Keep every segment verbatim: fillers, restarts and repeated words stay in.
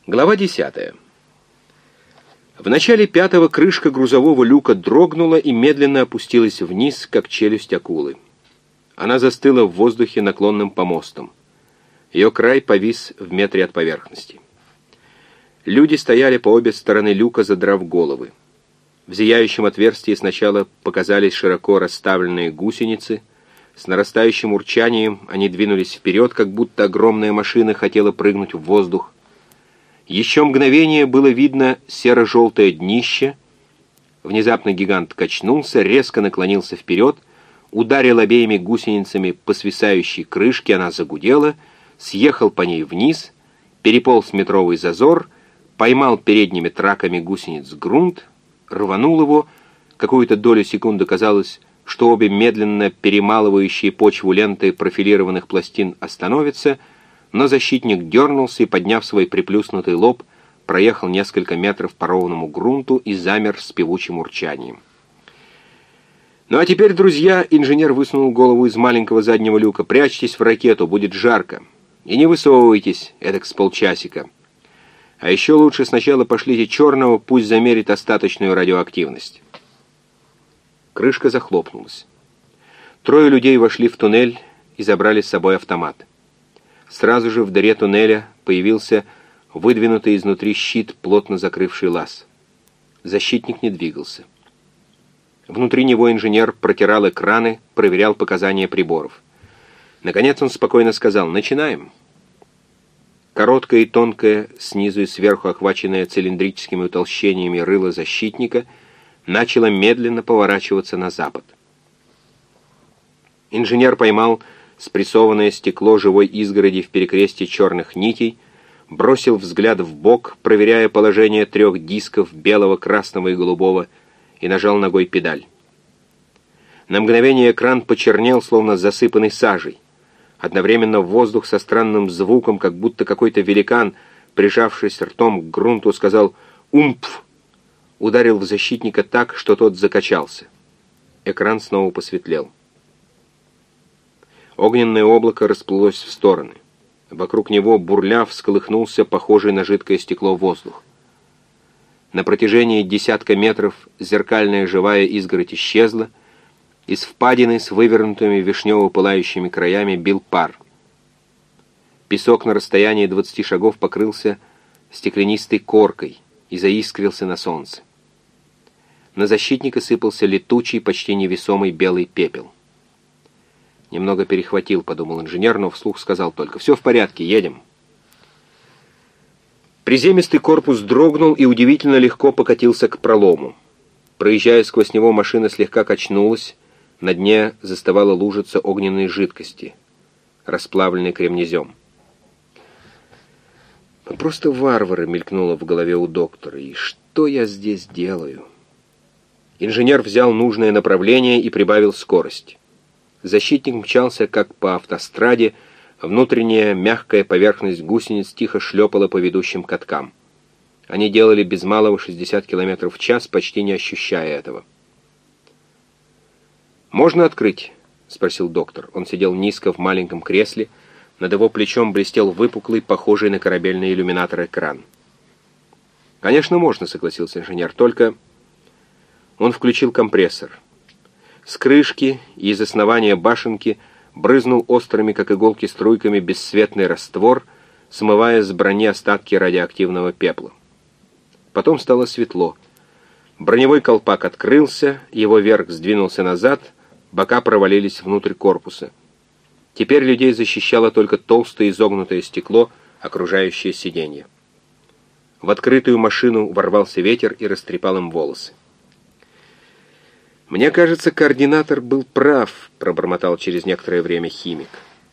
Глава десятая. В начале пятого крышка грузового люка дрогнула и медленно опустилась вниз, как челюсть акулы. Она застыла в воздухе наклонным помостом. Ее край повис в метре от поверхности. Люди стояли по обе стороны люка, задрав головы. В зияющем отверстии сначала показались широко расставленные гусеницы. С нарастающим урчанием они двинулись вперед, как будто огромная машина хотела прыгнуть в воздух. Еще мгновение было видно серо-желтое днище. Внезапно гигант качнулся, резко наклонился вперед, ударил обеими гусеницами по свисающей крышке, она загудела, съехал по ней вниз, переполз метровый зазор, поймал передними траками гусениц грунт, рванул его. Какую-то долю секунды казалось, что обе медленно перемалывающие почву ленты профилированных пластин остановятся, но защитник дернулся и, подняв свой приплюснутый лоб, проехал несколько метров по ровному грунту и замер с певучим урчанием. «Ну а теперь, друзья», — инженер высунул голову из маленького заднего люка, — «прячьтесь в ракету, будет жарко. И не высовывайтесь, эдак с полчасика. А еще лучше сначала пошлите черного, пусть замерит остаточную радиоактивность». Крышка захлопнулась. Трое людей вошли в туннель и забрали с собой автомат. Сразу же в дыре туннеля появился выдвинутый изнутри щит, плотно закрывший лаз. Защитник не двигался. Внутри него инженер протирал экраны, проверял показания приборов. Наконец он спокойно сказал: «Начинаем». Короткое и тонкое, снизу и сверху охваченное цилиндрическими утолщениями рыло защитника начало медленно поворачиваться на запад. Инженер поймал спрессованное стекло живой изгороди в перекрестии черных нитей, бросил взгляд в бок, проверяя положение трех дисков белого, красного и голубого, и нажал ногой педаль. На мгновение экран почернел, словно засыпанный сажей. Одновременно воздух со странным звуком, как будто какой-то великан, прижавшись ртом к грунту, сказал «Умпф!», ударил в защитника так, что тот закачался. Экран снова посветлел. Огненное облако расплылось в стороны. Вокруг него, бурля, всколыхнулся похожий на жидкое стекло воздух. На протяжении десятка метров зеркальная живая изгородь исчезла. Из впадины с вывернутыми вишнево-пылающими краями бил пар. Песок на расстоянии двадцати шагов покрылся стеклянистой коркой и заискрился на солнце. На защитника сыпался летучий, почти невесомый белый пепел. «Немного перехватил», — подумал инженер, но вслух сказал только: «Все в порядке, едем». Приземистый корпус дрогнул и удивительно легко покатился к пролому. Проезжая сквозь него, машина слегка качнулась, на дне застывала лужица огненной жидкости, расплавленной кремнезем. «Мы просто варвары», — мелькнуло в голове у доктора, — «и что я здесь делаю?» Инженер взял нужное направление и прибавил скорость. Защитник мчался, как по автостраде, внутренняя мягкая поверхность гусениц тихо шлепала по ведущим каткам. Они делали без малого шестьдесят километров в час, почти не ощущая этого. «Можно открыть?» — спросил доктор. Он сидел низко в маленьком кресле, над его плечом блестел выпуклый, похожий на корабельный иллюминатор экран. «Конечно, можно», — согласился инженер, — «только...» Он включил компрессор. С крышки и из основания башенки брызнул острыми, как иголки, струйками бесцветный раствор, смывая с брони остатки радиоактивного пепла. Потом стало светло. Броневой колпак открылся, его верх сдвинулся назад, бока провалились внутрь корпуса. Теперь людей защищало только толстое изогнутое стекло, окружающее сиденье. В открытую машину ворвался ветер и растрепал им волосы. «Мне кажется, координатор был прав», — пробормотал через некоторое время химик.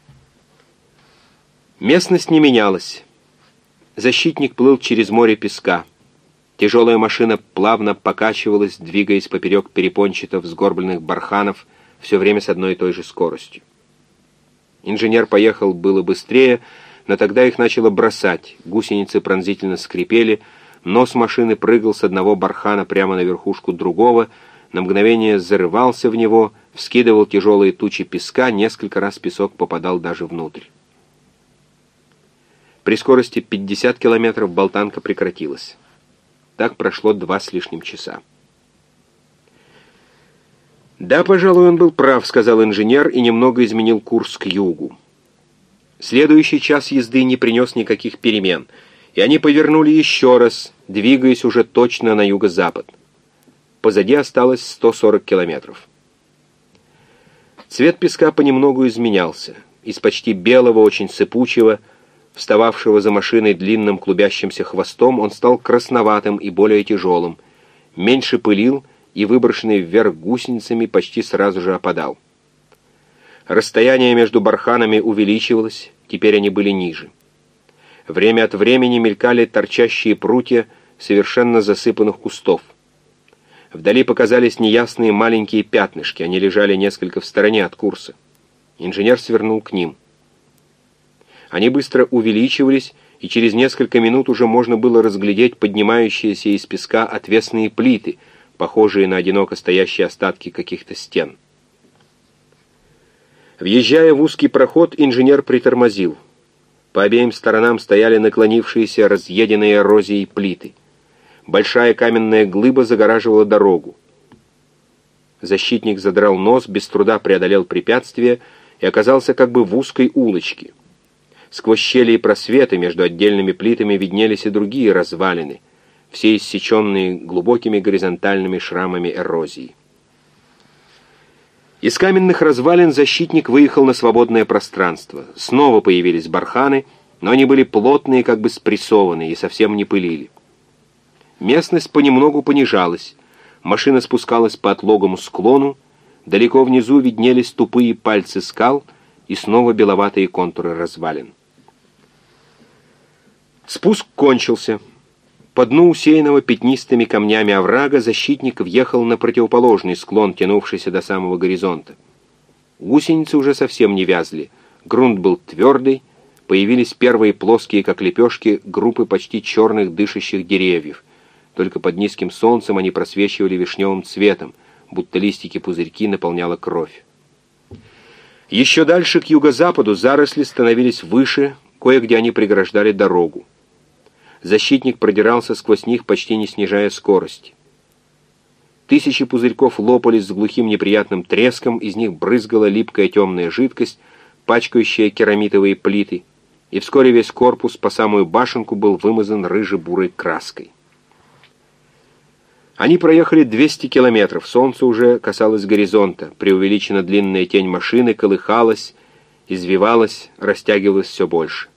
Местность не менялась. Защитник плыл через море песка. Тяжелая машина плавно покачивалась, двигаясь поперек перепончатых сгорбленных барханов, все время с одной и той же скоростью. Инженер поехал было быстрее, но тогда их начало бросать. Гусеницы пронзительно скрипели, нос машины прыгал с одного бархана прямо на верхушку другого, на мгновение зарывался в него, вскидывал тяжелые тучи песка, несколько раз песок попадал даже внутрь. При скорости пятьдесят километров болтанка прекратилась. Так прошло два с лишним часа. «Да, пожалуй, он был прав», — сказал инженер и немного изменил курс к югу. Следующий час езды не принес никаких перемен, и они повернули еще раз, двигаясь уже точно на юго-запад. Позади осталось сто сорок километров. Цвет песка понемногу изменялся. Из почти белого, очень сыпучего, встававшего за машиной длинным клубящимся хвостом, он стал красноватым и более тяжелым, меньше пылил и, выброшенный вверх гусеницами, почти сразу же опадал. Расстояние между барханами увеличивалось, теперь они были ниже. Время от времени мелькали торчащие прутья совершенно засыпанных кустов. Вдали показались неясные маленькие пятнышки, они лежали несколько в стороне от курса. Инженер свернул к ним. Они быстро увеличивались, и через несколько минут уже можно было разглядеть поднимающиеся из песка отвесные плиты, похожие на одиноко стоящие остатки каких-то стен. Въезжая в узкий проход, инженер притормозил. По обеим сторонам стояли наклонившиеся, разъеденные эрозией плиты. Большая каменная глыба загораживала дорогу. Защитник задрал нос, без труда преодолел препятствие и оказался как бы в узкой улочке. Сквозь щели и просветы между отдельными плитами виднелись и другие развалины, все иссеченные глубокими горизонтальными шрамами эрозии. Из каменных развалин защитник выехал на свободное пространство. Снова появились барханы, но они были плотные, как бы спрессованные, и совсем не пылили. Местность понемногу понижалась. Машина спускалась по отлогому склону, далеко внизу виднелись тупые пальцы скал и снова беловатые контуры развалин. Спуск кончился. По дну усеянного пятнистыми камнями оврага защитник въехал на противоположный склон, тянувшийся до самого горизонта. Гусеницы уже совсем не вязли. Грунт был твердый, появились первые плоские, как лепешки, группы почти черных дышащих деревьев. Только под низким солнцем они просвечивали вишневым цветом, будто листики-пузырьки наполняла кровь. Еще дальше, к юго-западу, заросли становились выше, кое-где они преграждали дорогу. Защитник продирался сквозь них, почти не снижая скорость. Тысячи пузырьков лопались с глухим неприятным треском, из них брызгала липкая темная жидкость, пачкающая керамитовые плиты, и вскоре весь корпус по самую башенку был вымазан рыже-бурой краской. Они проехали двести километров, солнце уже касалось горизонта, преувеличенно длинная тень машины колыхалась, извивалась, растягивалась все больше.